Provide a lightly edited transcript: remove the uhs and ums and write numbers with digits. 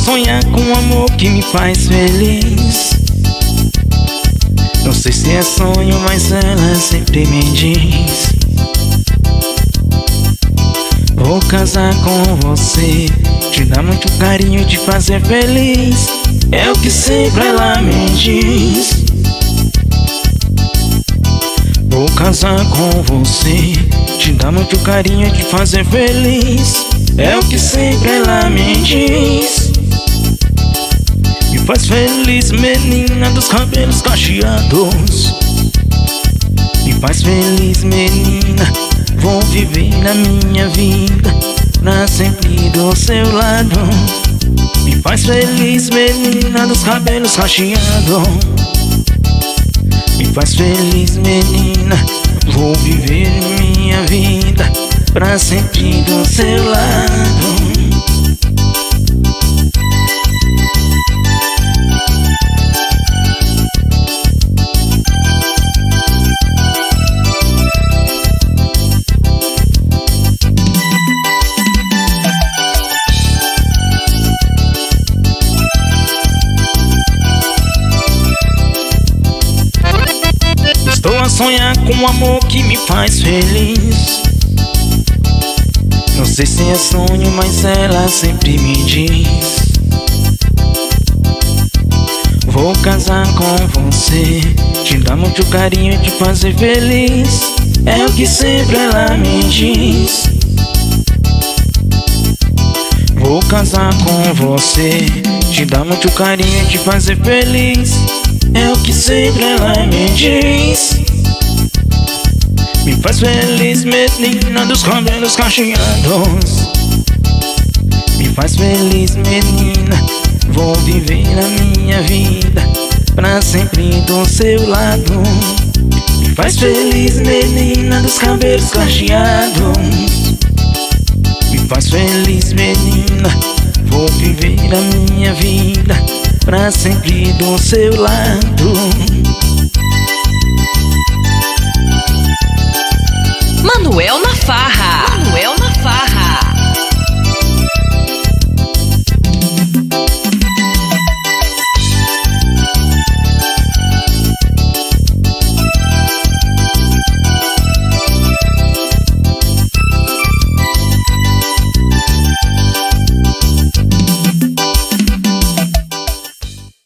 sonhar com um amor que me faz feliz. Não sei se é sonho, mas ela sempre me diz: vou casar com você, te dar muito carinho e te fazer feliz. É o que sempre ela me diz. Vou casar com você, te dar muito carinho e te fazer feliz. É o que sempre ela me diz. Me faz feliz, menina dos cabelos cacheados. Me faz feliz, menina, vou viver na minha vida pra sempre do seu lado. Me faz feliz, menina dos cabelos cacheados. Me faz feliz, menina, vou viver minha vida pra sempre do seu lado. Estou a sonhar com um amor que me faz feliz. Não sei se é sonho, mas ela sempre me diz: vou casar com você, te dar muito carinho e te fazer feliz. É o que sempre ela me diz. Vou casar com você, te dar muito carinho e te fazer feliz. É o que sempre ela me diz. Me faz feliz, menina dos cabelos cacheados. Me faz feliz, menina, vou viver a minha vida pra sempre do seu lado. Me faz feliz, menina dos cabelos cacheados. Me faz feliz, menina, vou viver a minha vida pra sempre do seu lado. Manuel na Farra.